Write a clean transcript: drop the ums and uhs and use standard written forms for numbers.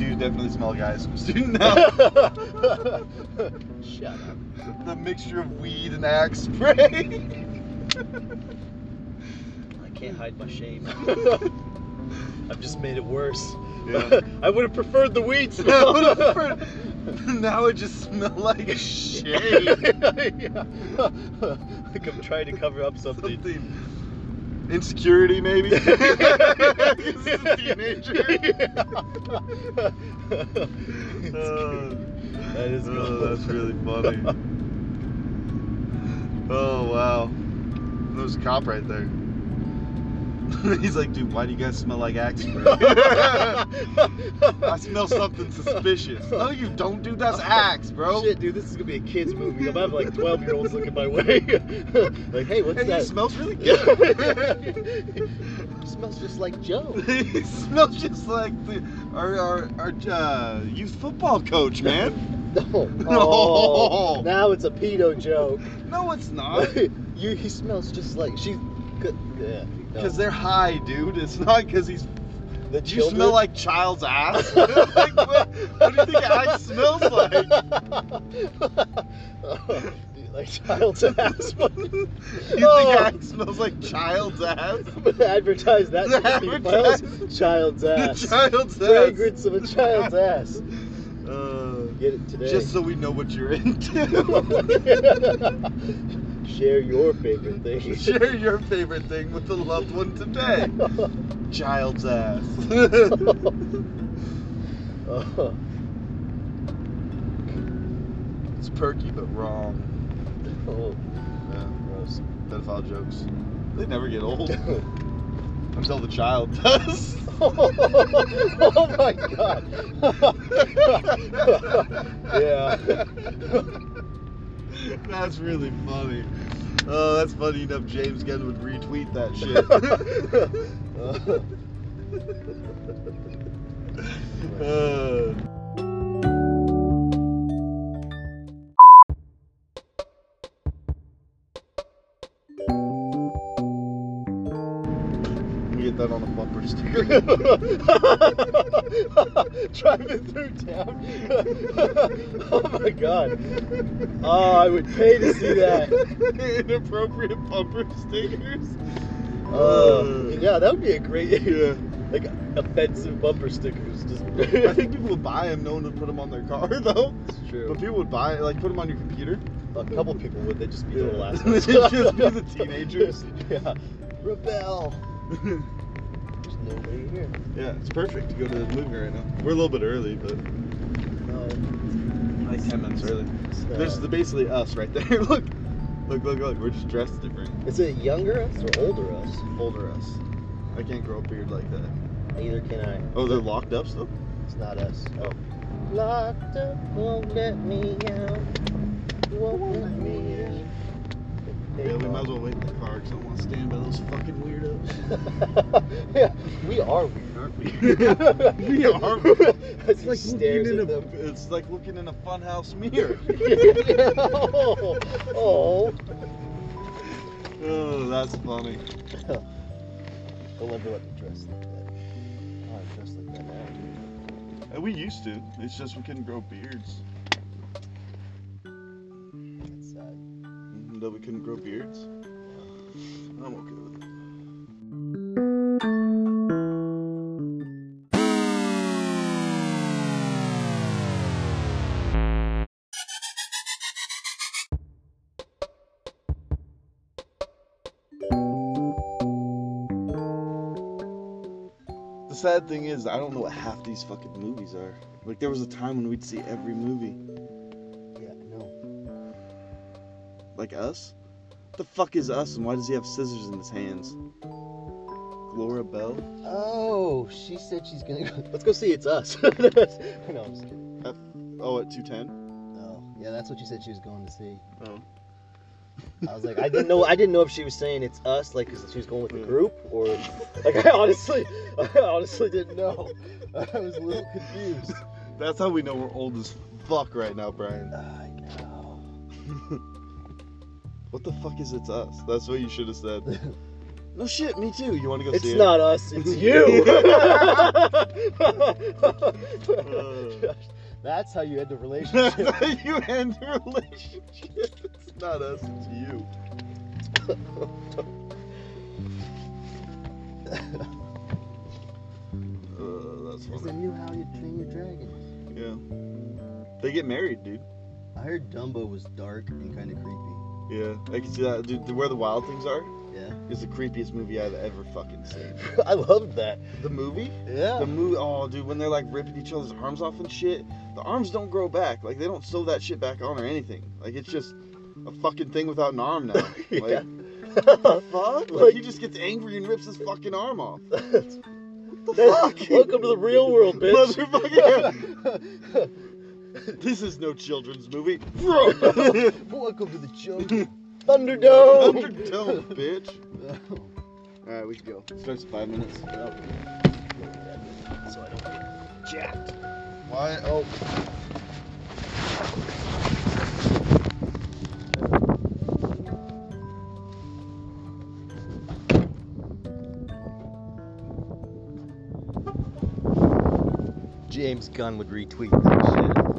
do definitely smell like high school student now. Shut up. The mixture of weed and Axe spray. I can't hide my shame. I've just made it worse. Yeah. I would have preferred the weed smell. Now it just smells like shit. Yeah. Like I'm trying to cover up something. Insecurity, maybe? Because he's a teenager. That is good. Oh, that's really funny. Oh, wow. There's a cop right there. He's like, dude, why do you guys smell like Axe spray? I smell something suspicious. No, you don't, dude. That's Axe, bro. Shit, dude, this is gonna be a kid's movie. I'm having like 12-year-olds looking my way. Like, hey, what's that? He smells really good. It smells just like Joe. He smells just like our youth football coach, man. No. No. Now it's a pedo joke. No, it's not. He smells just like she's. Yeah. Because they're high, dude. It's not because he's. The You children? smell like child's ass. Like, what do you think Axe smells like? Like child's ass. You think Axe smells like child's ass? I'm gonna advertise that to the Advertise- pedophiles. Child's ass. Child's ass. Fragrance of a child's ass. Get it today. Just so we know what you're into. Share your favorite thing. Share your favorite thing with a loved one today. Child's ass. It's perky but wrong. Oh, Yeah. gross. Pedophile jokes. They never get old. Until the child does. Oh my god. Yeah. That's really funny. Oh, that's funny enough. James Gunn would retweet that shit. Let me get that on a bumper sticker. Driving through town. Oh my god. Oh, I would pay to see that. Inappropriate bumper stickers. Yeah, that would be a great, Yeah. like, offensive bumper stickers. Just I think people would buy them. No one would put them on their car though. It's true. But people would buy, like, put them on your computer. A couple people would. They'd just be the last They'd ones. just be the teenagers. Yeah. Rebel. There's nobody here. Yeah, it's perfect to go to the movie right now. We're a little bit early, but No. like 10 minutes early. There's basically us right there. Look. Look. We're just dressed different. Is it younger us or older us? Older us. I can't grow a beard like that. Neither can I. Oh, they're locked up still? It's not us. Oh. Locked up, won't let me out. Won't let me out. Yeah, we might as well wait in the car because I don't want to stand by those fucking weirdos. Yeah, we are weird, aren't we? We are. As he stares at them. It's like looking in a funhouse mirror. Oh. Oh, that's funny. I'll never let me dress like that. Oh, I dress like that now. And we used to. It's just we couldn't grow beards. That's sad. That we couldn't grow beards. I'm okay with it. The sad thing is, I don't know what half these fucking movies are. Like, there was a time when we'd see every movie. Yeah, no. Like Us? What the fuck is Us, and why does he have scissors in his hands? Laura Bell? Oh, she said she's gonna go. Let's go see It's Us. No, I'm just kidding. Oh, at 2:10? No. Yeah, that's what she said she was going to see. Oh. I was like, I didn't know if she was saying It's Us, like, 'cause she was going with the group, or like, I honestly didn't know. I was a little confused. That's how we know we're old as fuck right now, Brian. I know. What the fuck is It's Us? That's what you should have said. No shit, me too. You want to go It's see not us, it's you. That's how you end a it? relationship. That's how you end a relationship. It's not us, it's you. That's There's a funny. new How to Train Your Dragon. Yeah. They get married, dude. I heard Dumbo was dark and kind of creepy. Yeah, I can see that. Dude, Where the Wild Things Are Yeah. is the creepiest movie I've ever fucking seen. I loved that. The movie? Yeah. The movie, oh, dude, when they're like ripping each other's arms off and shit, the arms don't grow back. Like, they don't sew that shit back on or anything. Like, it's just a fucking thing without an arm now. Yeah. Like, fuck? Like, he just gets angry and rips his fucking arm off. What the fuck? Welcome to the real world, bitch. Motherfucker. This is no children's movie. Welcome to the jungle. Thunderdome. Thunderdome, bitch. Alright, we can go. Starts in 5 minutes. So I don't get jacked. Why? Oh. James Gunn would retweet that shit.